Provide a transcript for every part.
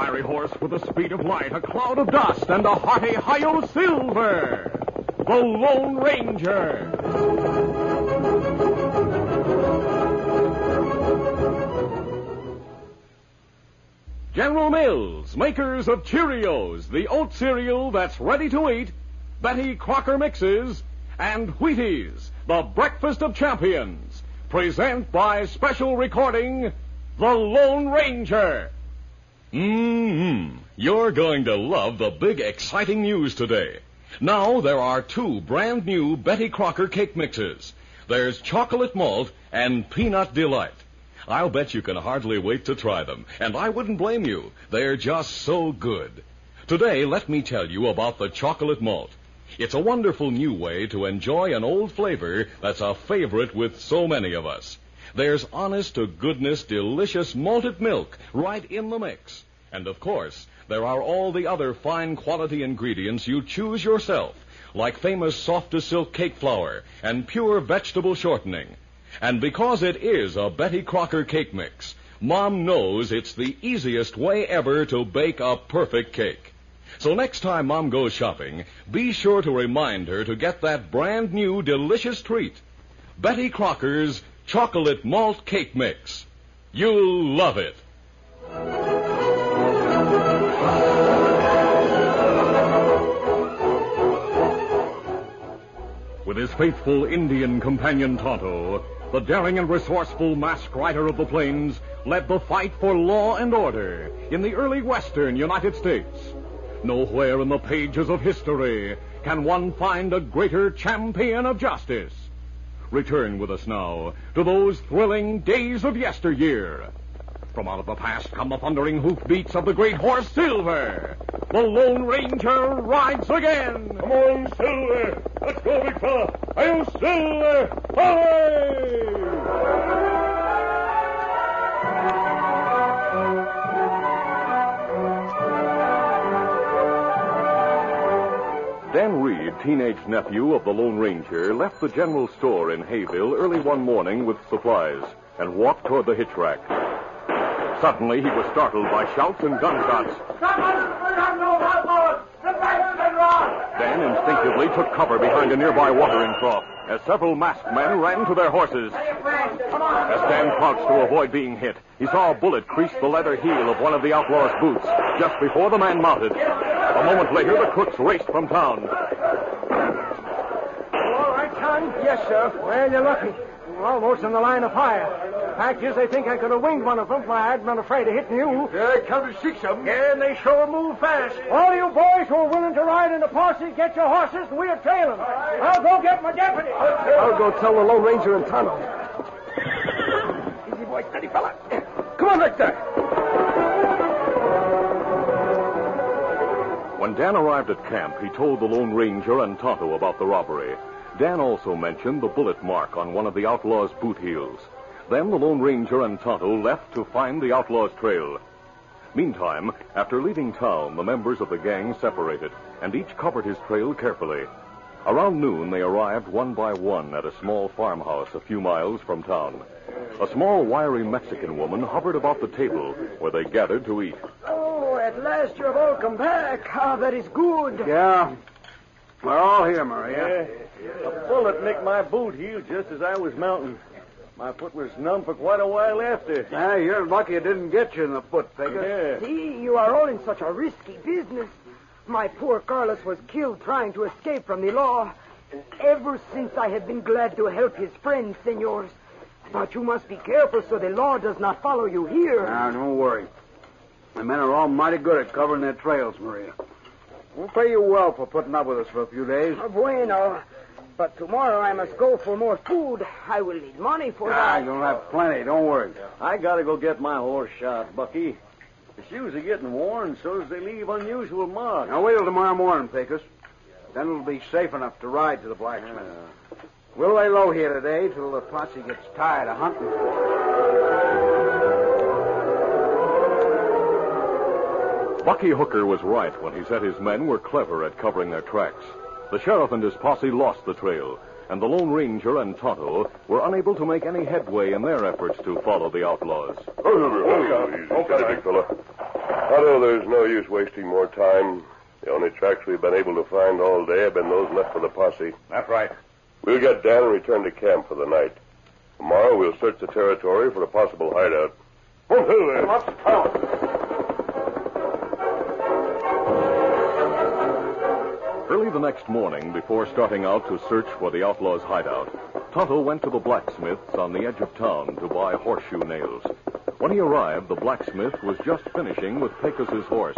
wiry horse with the speed of light, a cloud of dust, and a hearty Hi-Yo Silver, the Lone Ranger. General Mills, makers of Cheerios, the oat cereal that's ready to eat, Betty Crocker Mixes, and Wheaties, the breakfast of champions, present by special recording, The Lone Ranger. You're going to love the big, exciting news today. Now there are 2 brand new Betty Crocker cake mixes. There's chocolate malt and peanut delight. I'll bet you can hardly wait to try them, and I wouldn't blame you. They're just so good. Today, let me tell you about the chocolate malt. It's a wonderful new way to enjoy an old flavor that's a favorite with so many of us. There's honest-to-goodness, delicious malted milk right in the mix. And, of course, there are all the other fine quality ingredients you choose yourself, like famous soft-to-silk cake flour and pure vegetable shortening. And because it is a Betty Crocker cake mix, Mom knows it's the easiest way ever to bake a perfect cake. So next time Mom goes shopping, be sure to remind her to get that brand new delicious treat, Betty Crocker's Chocolate Malt Cake Mix. You'll love it. With his faithful Indian companion Tonto, the daring and resourceful masked rider of the plains led the fight for law and order in the early western United States. Nowhere in the pages of history can one find a greater champion of justice. Return with us now to those thrilling days of yesteryear. From out of the past come the thundering hoofbeats of the great horse Silver. The Lone Ranger rides again. Come on, Silver. Let's go, big fella. Hi-Yo, Silver. Away! Dan Reed, teenage nephew of the Lone Ranger, left the general store in Hayville early one morning with supplies and walked toward the hitch rack. Suddenly, he was startled by shouts and gunshots. Dan instinctively took cover behind a nearby watering trough as several masked men ran to their horses. As Dan crouched to avoid being hit, he saw a bullet crease the leather heel of one of the outlaw's boots just before the man mounted. A moment later, the crooks raced from town. All right, Tom? Yes, sir. Well, you're lucky. We're almost in the line of fire. The fact is, they think I could have winged one of them if I hadn't been afraid of hitting you. Yeah, I counted 6 of them. Yeah, and they sure move fast. All you boys who are willing to ride in the posse, get your horses, and we'll trail them. I'll go get my deputy. I'll go tell the Lone Ranger and Tonto. Easy, boy. Steady, fella. Come on, Victor. When Dan arrived at camp, he told the Lone Ranger and Tonto about the robbery. Dan also mentioned the bullet mark on one of the outlaw's boot heels. Then the Lone Ranger and Tonto left to find the outlaw's trail. Meantime, after leaving town, the members of the gang separated, and each covered his trail carefully. Around noon, they arrived one by one at a small farmhouse a few miles from town. A small, wiry Mexican woman hovered about the table where they gathered to eat. Oh, at last you have all come back. Ah, that is good. Yeah. We're all here, Maria. A bullet nicked my boot heel just as I was mounting. My foot was numb for quite a while after. Yeah, you're lucky it didn't get you in the foot, Pecos. Yeah. See, you are all in such a risky business. My poor Carlos was killed trying to escape from the law. Ever since I have been glad to help his friends, senors. But you must be careful so the law does not follow you here. Now, don't worry. The men are all mighty good at covering their trails, Maria. We'll pay you well for putting up with us for a few days. Bueno. But tomorrow I must go for more food. I will need money for that. You'll have plenty. Don't worry. I gotta go get my horse shot, Bucky. The shoes are getting worn, so as they leave unusual marks. Now, wait till tomorrow morning, Pecos. Then it'll be safe enough to ride to the blacksmith. We'll lay low here today till the posse gets tired of hunting. Bucky Hooker was right when he said his men were clever at covering their tracks. The sheriff and his posse lost the trail, and the Lone Ranger and Tonto were unable to make any headway in their efforts to follow the outlaws. Okay, big fella. Tonto, there's no use wasting more time. The only tracks we've been able to find all day have been those left for the posse. That's right. We'll get Dan and return to camp for the night. Tomorrow we'll search the territory for a possible hideout. Won't do there. Early the next morning, before starting out to search for the outlaws' hideout, Tonto went to the blacksmith's on the edge of town to buy horseshoe nails. When he arrived, the blacksmith was just finishing with Pecos's horse.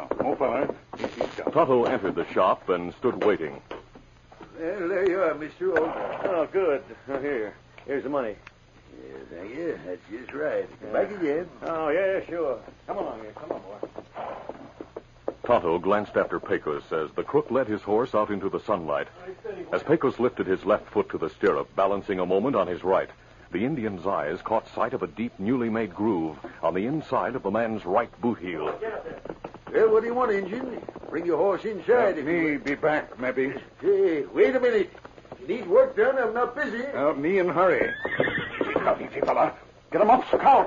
Tonto entered the shop and stood waiting. Well, there you are, Mr. Old. Oh, good. Here's the money. Yeah, thank you. That's just right. Back again. Oh, yeah, sure. Come along here. Come on, boy. Tonto glanced after Pecos as the crook led his horse out into the sunlight. As Pecos lifted his left foot to the stirrup, balancing a moment on his right, the Indian's eyes caught sight of a deep, newly made groove on the inside of the man's right boot heel. Well, what do you want, Injun? Bring your horse inside. Me be back, maybe. Hey, wait a minute. If you need work done, I'm not busy. Me in hurry. Easy, fella. Get him up, Scout.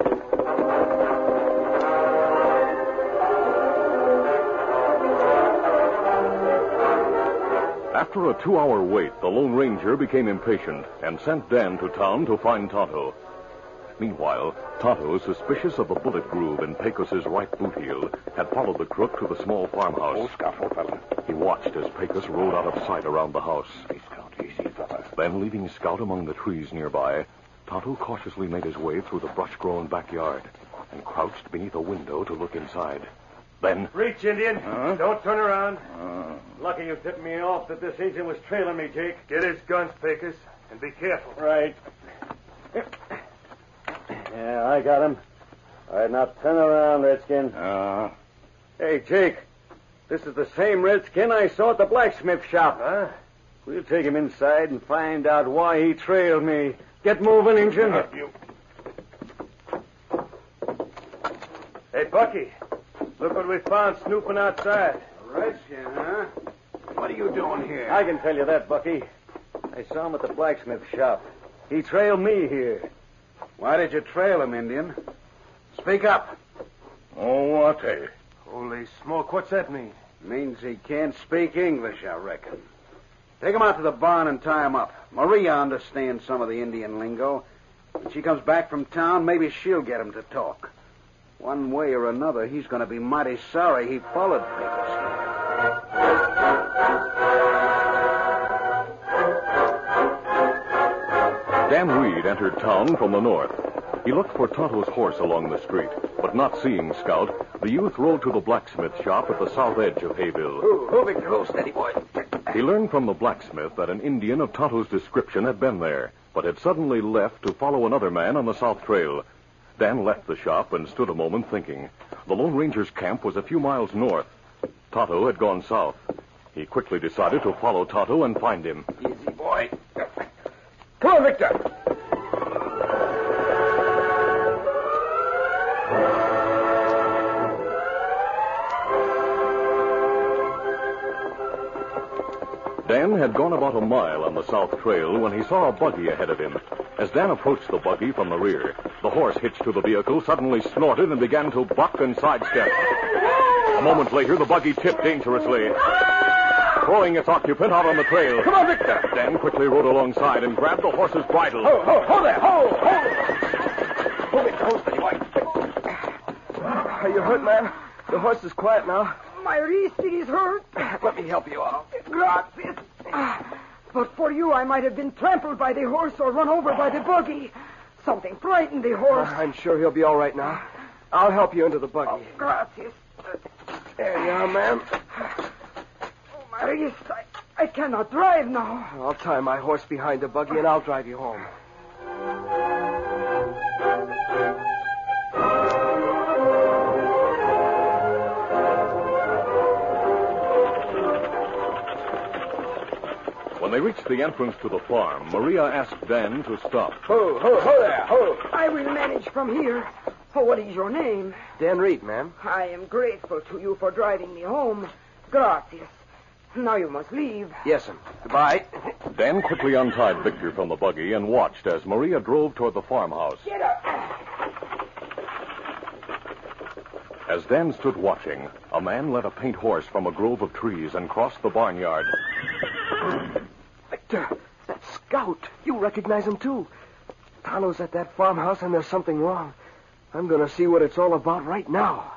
After a 2-hour wait, the Lone Ranger became impatient and sent Dan to town to find Tonto. Meanwhile, Tonto, suspicious of a bullet groove in Pecos's right boot heel, had followed the crook to the small farmhouse. Fella. He watched as Pecos rode out of sight around the house. Easy, fella. Then, leaving Scout among the trees nearby, Tonto cautiously made his way through the brush-grown backyard and crouched beneath a window to look inside. Then... Reach, Indian. Don't turn around. Lucky you tipped me off that this agent was trailing me, Jake. Get his guns, Pecos, and be careful. Right. Yeah, I got him. All right, now turn around, Redskin. Hey, Jake. This is the same Redskin I saw at the blacksmith shop. Huh? We'll take him inside and find out why he trailed me. Get moving, Injun. Hey, Bucky. Look what we found snooping outside. Redskin, huh? What are you doing here? I can tell you that, Bucky. I saw him at the blacksmith shop. He trailed me here. Why did you trail him, Indian? Speak up. Oh, what, eh? Holy smoke, what's that mean? Means he can't speak English, I reckon. Take him out to the barn and tie him up. Maria understands some of the Indian lingo. When she comes back from town, maybe she'll get him to talk. One way or another, he's going to be mighty sorry he followed Pecos here. Dan Reed entered town from the north. He looked for Tonto's horse along the street, but not seeing Scout, the youth rode to the blacksmith shop at the south edge of Hayville. Victor, steady, boy. He learned from the blacksmith that an Indian of Tonto's description had been there, but had suddenly left to follow another man on the south trail. Dan left the shop and stood a moment thinking. The Lone Ranger's camp was a few miles north. Tonto had gone south. He quickly decided to follow Tonto and find him. Easy, boy. Come on, Victor. Dan had gone about a mile on the south trail when he saw a buggy ahead of him. As Dan approached the buggy from the rear, the horse hitched to the vehicle suddenly snorted and began to buck and sidestep. A moment later, the buggy tipped dangerously, throwing its occupant out on the trail. Come on, Victor. Dan quickly rode alongside and grabbed the horse's bridle. Hold there. Hold. Hold it, hold steady, boy. Are you hurt, man? The horse is quiet now. My wrist is hurt. Let me help you out. Gracias. But for you, I might have been trampled by the horse or run over by the buggy. Something frightened the horse. I'm sure he'll be all right now. I'll help you into the buggy. Gracias. There you are, ma'am. Oh, my wrist. I cannot drive now. I'll tie my horse behind the buggy and I'll drive you home. When they reached the entrance to the farm, Maria asked Dan to stop. Ho there, ho. I will manage from here. Oh, what is your name? Dan Reed, ma'am. I am grateful to you for driving me home. Gracias. Now you must leave. Yes'm. Goodbye. Dan quickly untied Victor from the buggy and watched as Maria drove toward the farmhouse. Get up. As Dan stood watching, a man led a paint horse from a grove of trees and crossed the barnyard. Victor, that's Scout. You recognize him, too. Tonto's at that farmhouse, and there's something wrong. I'm going to see what it's all about right now.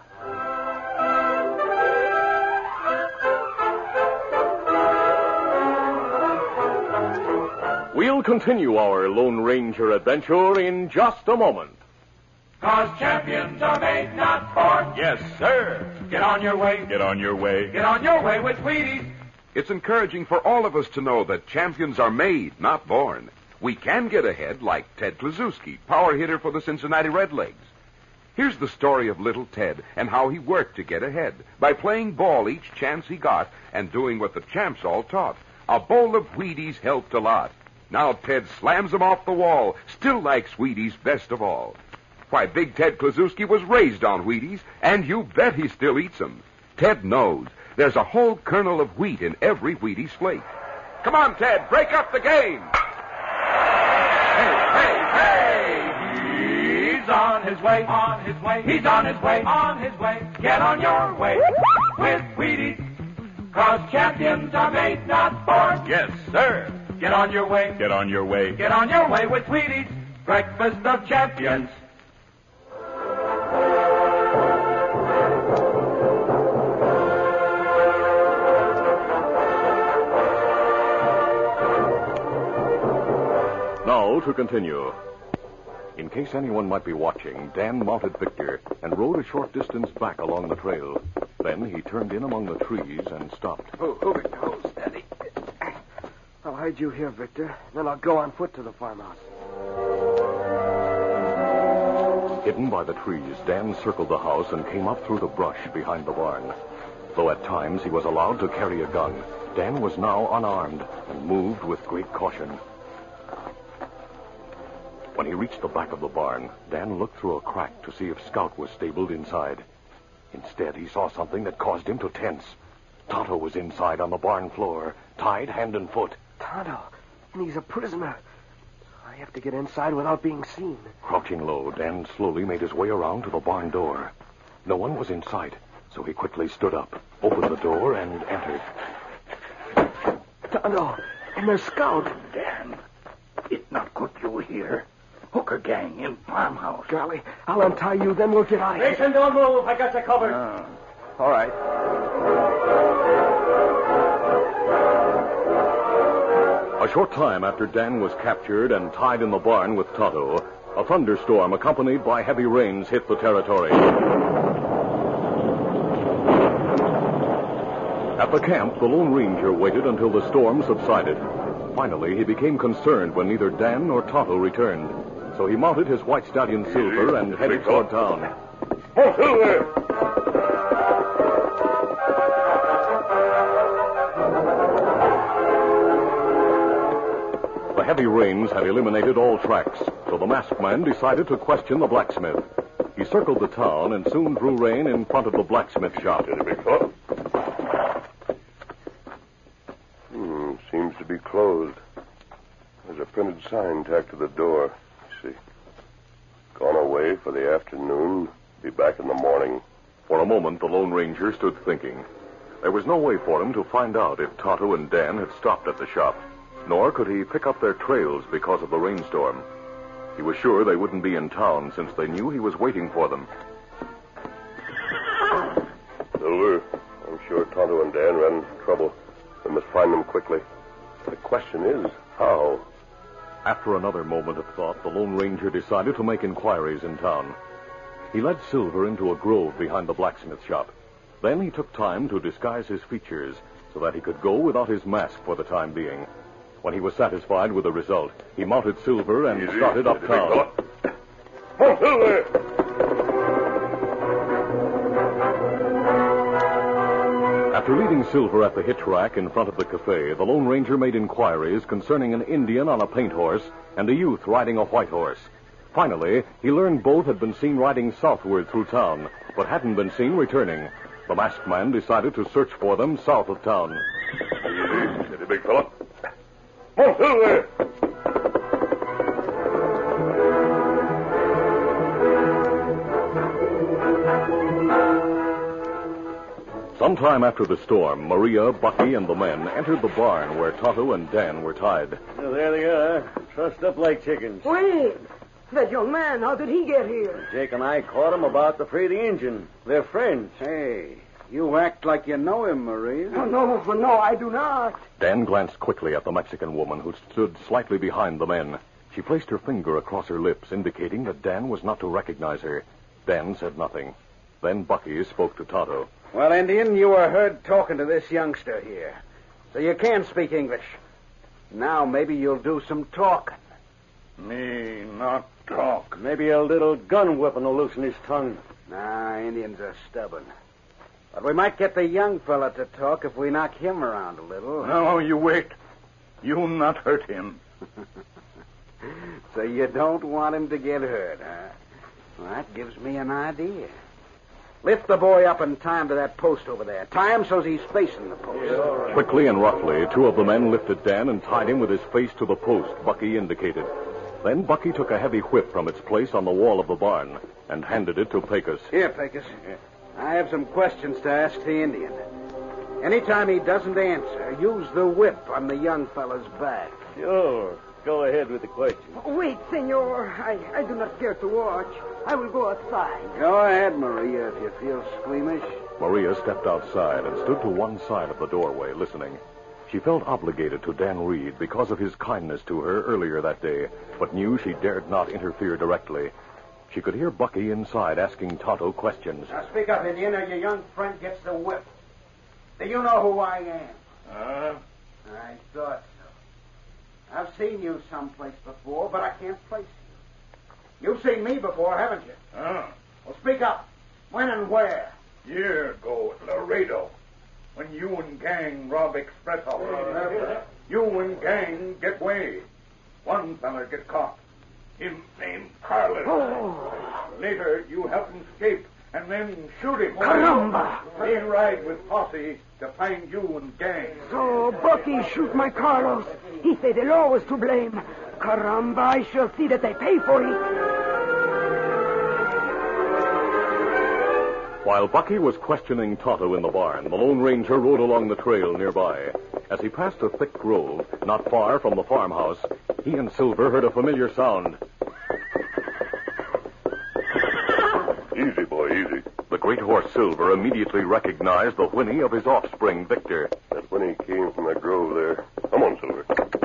We'll continue our Lone Ranger adventure in just a moment. 'Cause champions are made, not born. Yes, sir. Get on your way. Get on your way. Get on your way with Wheaties. It's encouraging for all of us to know that champions are made, not born. We can get ahead like Ted Kluszewski, power hitter for the Cincinnati Redlegs. Here's the story of little Ted and how he worked to get ahead by playing ball each chance he got and doing what the champs all taught. A bowl of Wheaties helped a lot. Now Ted slams them off the wall, still likes Wheaties best of all. Why, Big Ted Kluszewski was raised on Wheaties, and you bet he still eats them. Ted knows there's a whole kernel of wheat in every Wheaties flake. Come on, Ted, break up the game. He's on his way, on his way. He's on his way, on his way. Get on your way with Wheaties. 'Cause champions are made, not born. Yes, sir. Get on your way. Get on your way. Get on your way with Wheaties. Breakfast of champions. Now to continue. In case anyone might be watching, Dan mounted Victor and rode a short distance back along the trail. Then he turned in among the trees and stopped. Oh, steady. I'll hide you here, Victor. Then I'll go on foot to the farmhouse. Hidden by the trees, Dan circled the house and came up through the brush behind the barn. Though at times he was allowed to carry a gun, Dan was now unarmed and moved with great caution. When he reached the back of the barn, Dan looked through a crack to see if Scout was stabled inside. Instead, he saw something that caused him to tense. Tonto was inside on the barn floor, tied hand and foot. Tonto, and he's a prisoner. I have to get inside without being seen. Crouching low, Dan slowly made his way around to the barn door. No one was in sight, so he quickly stood up, opened the door, and entered. Tonto, and there's Scout. Dan, it's not good you here. Hooker gang in farmhouse. Golly, I'll untie you, then we'll get out. Mason, don't move. I got you covered. All right. A short time after Dan was captured and tied in the barn with Tonto, a thunderstorm accompanied by heavy rains hit the territory. At the camp, the Lone Ranger waited until the storm subsided. Finally, he became concerned when neither Dan nor Tonto returned. So he mounted his white stallion Silver and headed toward town. Oh, Silver! The heavy rains had eliminated all tracks, so the masked man decided to question the blacksmith. He circled the town and soon drew rein in front of the blacksmith shop. Steady, big fella. Seems to be closed. There's a printed sign tacked to the door. See. Gone away for the afternoon. Be back in the morning. For a moment, the Lone Ranger stood thinking. There was no way for him to find out if Tonto and Dan had stopped at the shop, nor could he pick up their trails because of the rainstorm. He was sure they wouldn't be in town since they knew he was waiting for them. Silver, I'm sure Tonto and Dan ran into trouble. We must find them quickly. The question is, how? After another moment of thought, the Lone Ranger decided to make inquiries in town. He led Silver into a grove behind the blacksmith shop. Then he took time to disguise his features so that he could go without his mask for the time being. When he was satisfied with the result, he mounted Silver and started uptown. Oh, Silver! After leaving Silver at the hitch rack in front of the cafe, the Lone Ranger made inquiries concerning an Indian on a paint horse and a youth riding a white horse. Finally, he learned both had been seen riding southward through town, but hadn't been seen returning. The masked man decided to search for them south of town. Easy, steady, big fella. Oh, Silver! Sometime after the storm, Maria, Bucky, and the men entered the barn where Tonto and Dan were tied. Well, there they are, trussed up like chickens. Wait! That young man, how did he get here? Jake and I caught him about to free the engine. They're friends. Hey, you act like you know him, Maria. Oh, no, I do not. Dan glanced quickly at the Mexican woman who stood slightly behind the men. She placed her finger across her lips, indicating that Dan was not to recognize her. Dan said nothing. Then Bucky spoke to Tonto. Well, Indian, you were heard talking to this youngster here. So you can speak English. Now maybe you'll do some talking. Me not talk. Maybe a little gun whipping will loosen his tongue. Nah, Indians are stubborn. But we might get the young fella to talk if we knock him around a little. No, you wait. You not hurt him. So you don't want him to get hurt, huh? Well, that gives me an idea. Lift the boy up and tie him to that post over there. Tie him so he's facing the post. Yeah, all right. Quickly and roughly, two of the men lifted Dan and tied him with his face to the post Bucky indicated. Then Bucky took a heavy whip from its place on the wall of the barn and handed it to Pecos. Here, Pecos. I have some questions to ask the Indian. Anytime he doesn't answer, use the whip on the young fella's back. Sure. Go ahead with the question. Wait, senor. I do not care to watch. I will go outside. Go ahead, Maria, if you feel squeamish. Maria stepped outside and stood to one side of the doorway, listening. She felt obligated to Dan Reed because of his kindness to her earlier that day, but knew she dared not interfere directly. She could hear Bucky inside asking Tonto questions. Now speak up, Indian, or your young friend gets the whip. Do you know who I am? I thought so. I've seen you someplace before, but I can't place you. You've seen me before, haven't you? Well, speak up. When and where? Year ago at Laredo, when you and gang rob express office. You and gang get way. One feller get caught. Him named Carlos. Later, you help him escape and then shoot him. Caramba! He ride with posse to find you and gang. So Bucky shoot my Carlos. He said the law was to blame. Caramba, I shall see that they pay for it. While Bucky was questioning Tonto in the barn, the Lone Ranger rode along the trail nearby. As he passed a thick grove, not far from the farmhouse, he and Silver heard a familiar sound. Easy, boy, easy. The great horse Silver immediately recognized the whinny of his offspring, Victor. That whinny came from that grove there. Come on, Silver.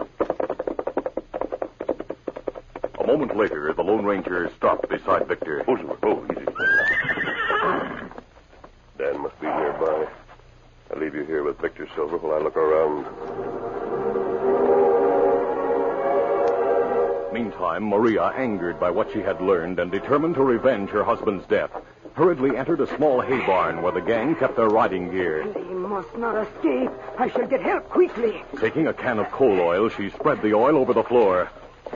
A moment later, the Lone Ranger stopped beside Victor. Oh, Silver, oh, easy. Dan must be nearby. I'll leave you here with Victor, Silver, while I look around. Meantime, Maria, angered by what she had learned and determined to revenge her husband's death, hurriedly entered a small hay barn where the gang kept their riding gear. They must not escape. I shall get help quickly. Taking a can of coal oil, she spread the oil over the floor.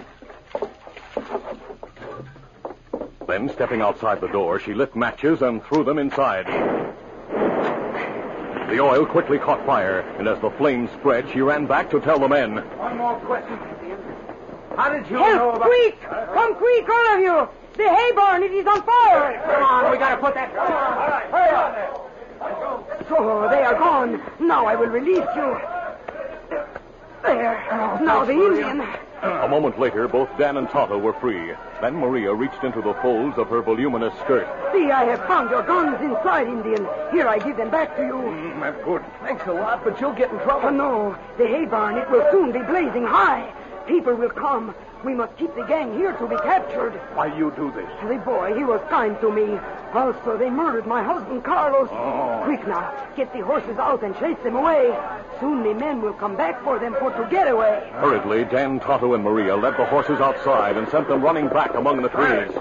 Then, stepping outside the door, she lit matches and threw them inside. The oil quickly caught fire, and as the flames spread, she ran back to tell the men. One more question, Indian. How did you know about... Quick! Come quick, all of you! The hay barn, it is on fire! Come on, we gotta put that... Come on, all right, hurry up. So, they are gone. Now I will release you. There. Now the Indian... A moment later, both Dan and Tonto were free. Then Maria reached into the folds of her voluminous skirt. See, I have found your guns inside, Indian. Here, I give them back to you. That's good. Thanks a lot, but you'll get in trouble. Oh, no. The hay barn, it will soon be blazing high. People will come. We must keep the gang here to be captured. Why you do this? The boy, he was kind to me. Also, they murdered my husband, Carlos. Oh. Quick now, get the horses out and chase them away. Soon the men will come back for them to get away. Hurriedly, Dan, Tonto, and Maria led the horses outside and sent them running back among the trees.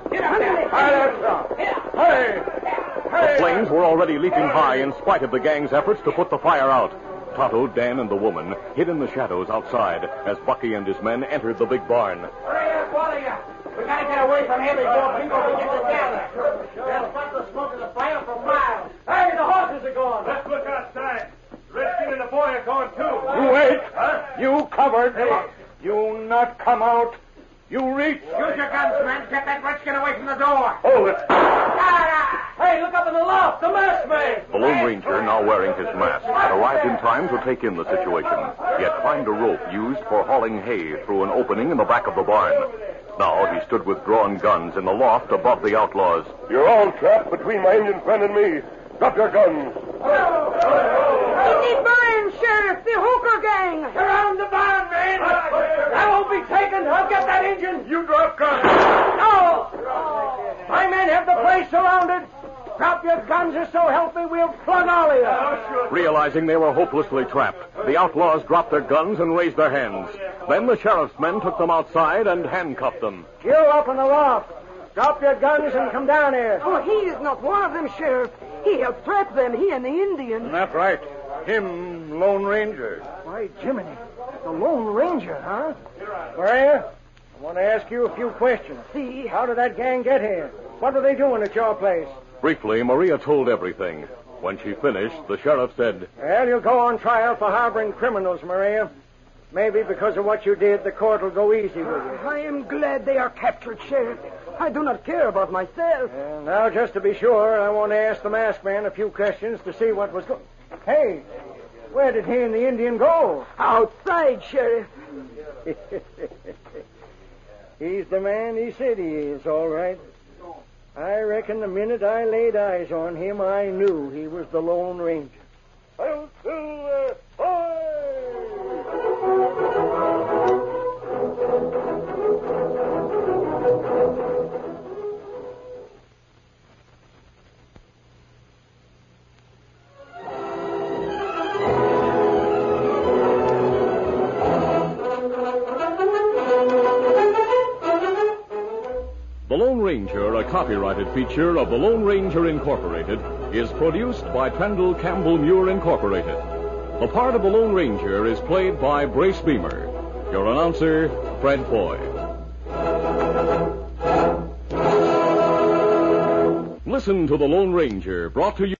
The flames were already leaping high in spite of the gang's efforts to put the fire out. Tonto, Dan, and the woman hid in the shadows outside as Bucky and his men entered the big barn. Hurry up, all of you. We gotta get away from here before people begin to gather. They'll stop the smoke of the fire for miles. Hey, the horses are gone. Let's look outside. Redskin and the boy are gone, too. You wait. You covered. You not come out. You reach. Use your guns, men. Get that redskin away from the door. Hold it. Hey, look up in the loft. Stop the masked man! The Lone Ranger, now wearing his mask, had arrived in time to take in the situation. He had climbed a rope used for hauling hay through an opening in the back of the barn. Now he stood with drawn guns in the loft above the outlaws. You're all trapped between my Indian friend and me. Drop your guns. Easy burn, Sheriff! The Hooker gang! Surround the barn, man! I won't be taken. I'll get that engine. You drop guns. No! My men have the place surrounded. Drop your guns, or so help me, we'll plug all of you. Realizing they were hopelessly trapped, the outlaws dropped their guns and raised their hands. Then the sheriff's men took them outside and handcuffed them. You up in the loft. Drop your guns and come down here. Oh, he is not one of them, Sheriff. He helped trap them, he and the Indian. That's right. Him, Lone Ranger. Why, Jiminy, the Lone Ranger, huh? Maria, I want to ask you a few questions. See? How did that gang get here? What were they doing at your place? Briefly, Maria told everything. When she finished, the sheriff said, Well, you'll go on trial for harboring criminals, Maria. Maybe because of what you did, the court will go easy with you. I am glad they are captured, Sheriff. I do not care about myself. Now, just to be sure, I want to ask the masked man a few questions to see what was going... Hey, where did he and the Indian go? Outside, Sheriff. He's the man he said he is, all right. I reckon the minute I laid eyes on him, I knew he was the Lone Ranger. The Lone Ranger, a copyrighted feature of the Lone Ranger Incorporated, is produced by Pendle Campbell Muir Incorporated. The part of the Lone Ranger is played by Brace Beamer. Your announcer, Fred Foy. Listen to the Lone Ranger, brought to you